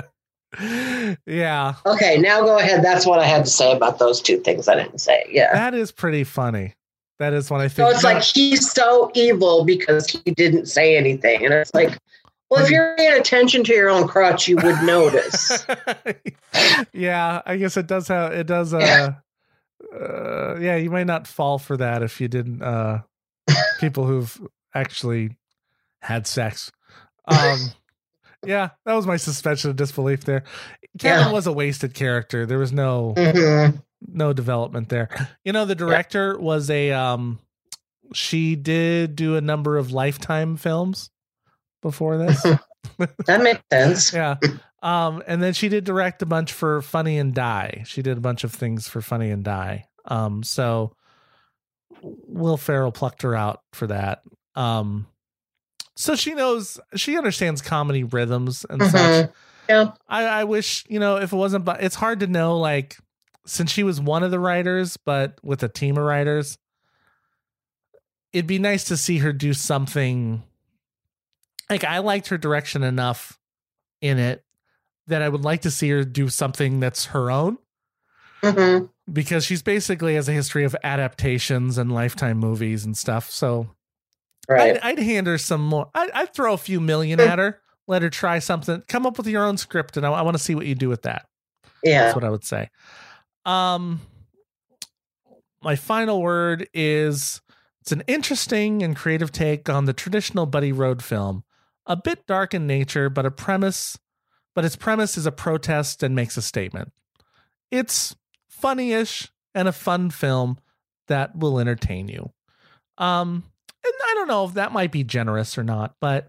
Yeah. Okay, now go ahead. That's what I had to say about those two things I didn't say. Yeah. That is pretty funny. That is what I think. So it's like he's so evil because he didn't say anything. And it's like, well, if you're paying attention to your own crotch, you would notice. Yeah, I guess it does have, it does. Yeah, you might not fall for that if you didn't, people who've actually had sex. Yeah, that was my suspension of disbelief there. Kevin was a wasted character. There was no development there. The director was she did do a number of Lifetime films before this. That makes sense. Yeah. And then she did direct a bunch for Funny and Die. She did a bunch of things for Funny and Die. So Will Ferrell plucked her out for that. So she understands comedy rhythms and such. Yeah. I wish, if it wasn't, but it's hard to know, like, since she was one of the writers, but with a team of writers, it'd be nice to see her do something. Like, I liked her direction enough in it that I would like to see her do something that's her own. Mm-hmm. Because she's basically has a history of adaptations and Lifetime movies and stuff. So right. I'd hand her some more. I'd throw a few million at her, let her try something, come up with your own script. And I want to see what you do with that. Yeah. That's what I would say. My final word is it's an interesting and creative take on the traditional buddy road film, a bit dark in nature, but its premise is a protest and makes a statement. It's funny-ish and a fun film that will entertain you. And I don't know if that might be generous or not, but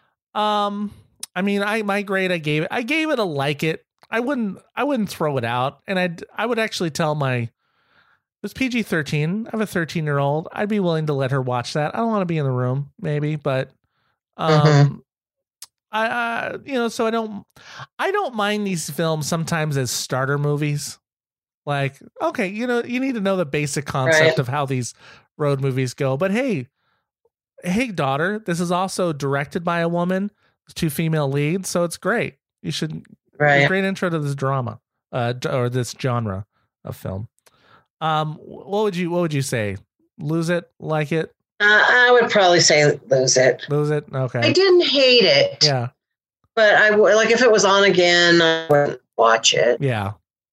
my grade I gave it a like it. I wouldn't throw it out, and I would actually tell it's PG-13. I have a 13-year-old. I'd be willing to let her watch that. I don't want to be in the room, maybe, but so I don't mind these films sometimes as starter movies. Like, okay, you need to know the basic concept of how these road movies go. But hey, daughter, this is also directed by a woman, 2 female leads, so it's great. You should. Right. Great intro to this drama, or this genre of film. What would you say? Lose it? Like it? I would probably say lose it. Lose it? Okay. I didn't hate it. Yeah. But I would, like, if it was on again, I wouldn't watch it. Yeah.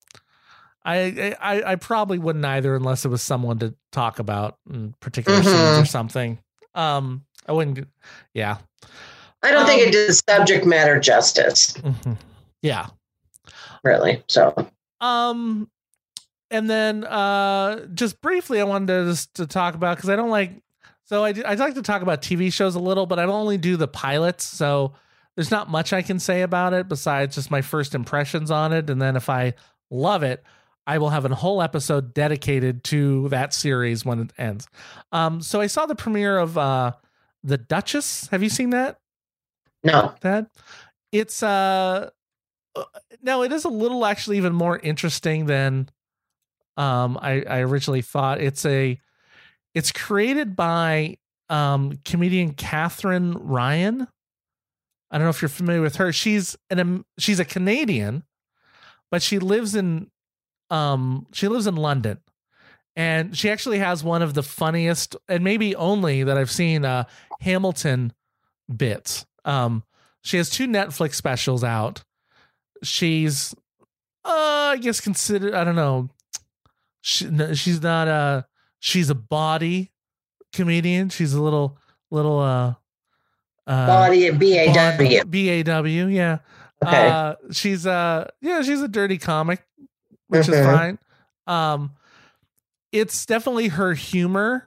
I probably wouldn't either unless it was someone to talk about in particular scenes or something. I wouldn't. Yeah. I don't think it did subject matter justice. Mm-hmm. Yeah. Really. So. And then just briefly, I wanted to talk about, because I don't like. So I'd like to talk about TV shows a little, but I only do the pilots. So there's not much I can say about it besides just my first impressions on it. And then if I love it, I will have a whole episode dedicated to that series when it ends. So I saw the premiere of The Duchess. Have you seen that? No. That it's no, it is a little actually even more interesting than I originally thought. It's created by comedian Catherine Ryan. I don't know if you're familiar with her. She's a Canadian, but she lives in London, and she actually has one of the funniest and maybe only that I've seen Hamilton bits. She has 2 Netflix specials out. She's I guess considered, I don't know. She's not she's a body comedian. She's a little Body at BAW. BAW, yeah. Okay. She's a dirty comic, which is fine. It's definitely her humor.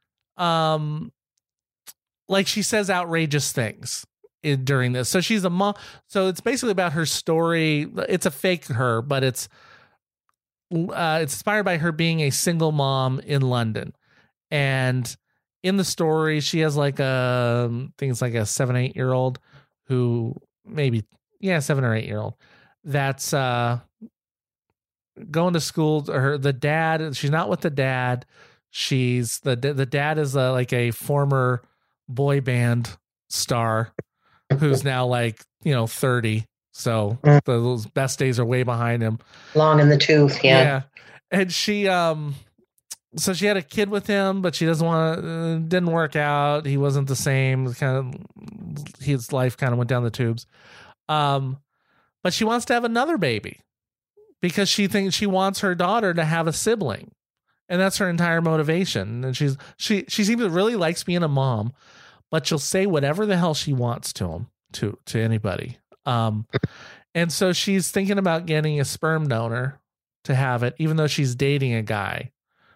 Like she says outrageous things during this. So she's a mom. So it's basically about her story. It's a fake her, but it's inspired by her being a single mom in London. And in the story, she has like I think it's like a 7-8-year-old who maybe, 7 or 8-year-old that's going to school. The dad, she's not with the dad. She's the dad is like a former boy band star who's now like 30. So those best days are way behind him. Long in the tooth, yeah. And she so she had a kid with him, but she doesn't want to. Didn't work out. He wasn't the same. His life kind of went down the tubes. But she wants to have another baby because she thinks she wants her daughter to have a sibling, and that's her entire motivation. And she seems to really likes being a mom, but she'll say whatever the hell she wants to anybody. And so she's thinking about getting a sperm donor to have it, even though she's dating a guy.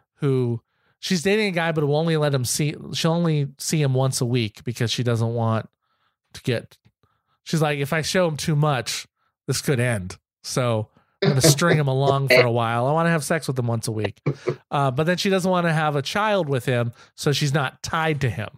But will only let him she'll only see him once a week because she doesn't want to get, she's like, if I show him too much, this could end. So I'm going to string him along for a while. I want to have sex with him once a week. But then she doesn't want to have a child with him. So she's not tied to him.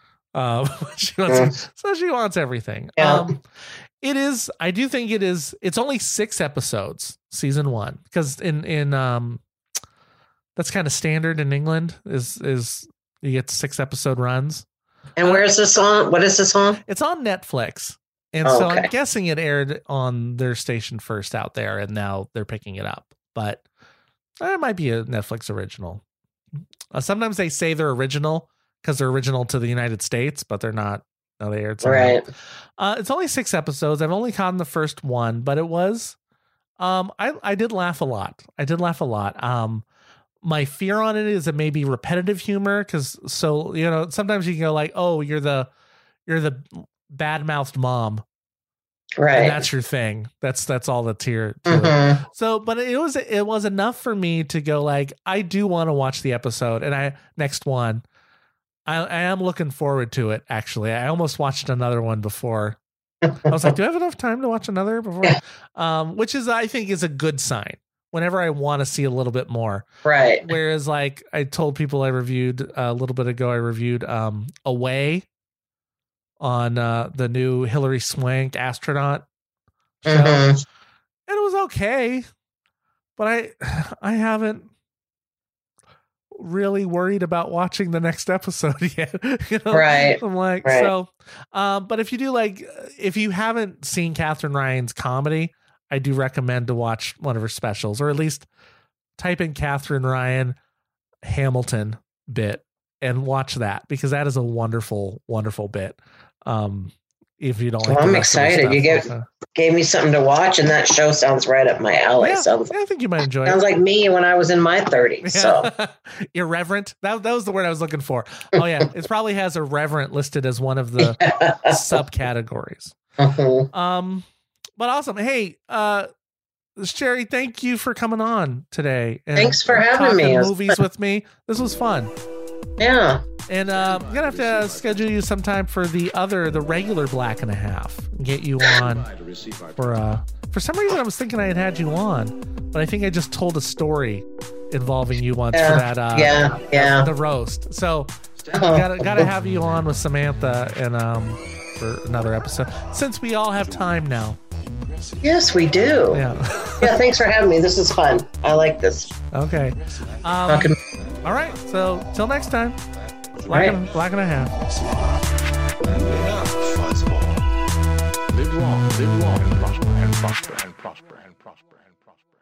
So she wants everything. Yeah. I do think it's only 6 episodes, season 1, because in that's kind of standard in England is you get 6-episode runs. And where is this on? What is this on? It's on Netflix. And so I'm guessing it aired on their station first out there, and now they're picking it up. But it might be a Netflix original. Sometimes they say they're original because they're original to the United States, but they're not. No, they aired somewhere. Right. It's only 6 episodes. I've only caught the first one, but it was. I did laugh a lot. My fear on it is it may be repetitive humor because sometimes you can go like, oh, you're the bad-mouthed mom, right? And that's your thing. That's all that's here. So, but it was enough for me to go like, I do want to watch the episode, and next one. I am looking forward to it. Actually, I almost watched another one before. I was like, do I have enough time to watch another before? Which is, I think, is a good sign. Whenever I want to see a little bit more. Right. Whereas like I told people I reviewed a little bit ago, I reviewed Away on the new Hilary Swank astronaut show. And it was okay. But I haven't really worried about watching the next episode yet. Right. I'm like, right. So but if you haven't seen Catherine Ryan's comedy, I do recommend to watch one of her specials, or at least type in Catherine Ryan Hamilton bit and watch that, because that is a wonderful, wonderful bit. If you don't, I'm excited. You gave me something to watch, and that show sounds right up my alley. Yeah, I think you might enjoy it. Sounds like me when I was in my 30s. So irreverent. That was the word I was looking for. Oh yeah, it probably has irreverent listed as one of the subcategories. But awesome. Hey, Sherry, thank you for coming on today. Thanks for having me. Movies with me. This was fun. Yeah. And I'm gonna have to schedule you sometime for the regular Black and a Half. Get you on for some reason I was thinking I had you on, but I think I just told a story involving you once for that. The roast. So gotta have you on with Samantha and for another episode since we all have time now. Yes, we do. Yeah. Yeah. Thanks for having me. This is fun. I like this. Okay. All right. So till next time. Black and a Half. Live long and prosper and prosper and prosper and prosper and prosper.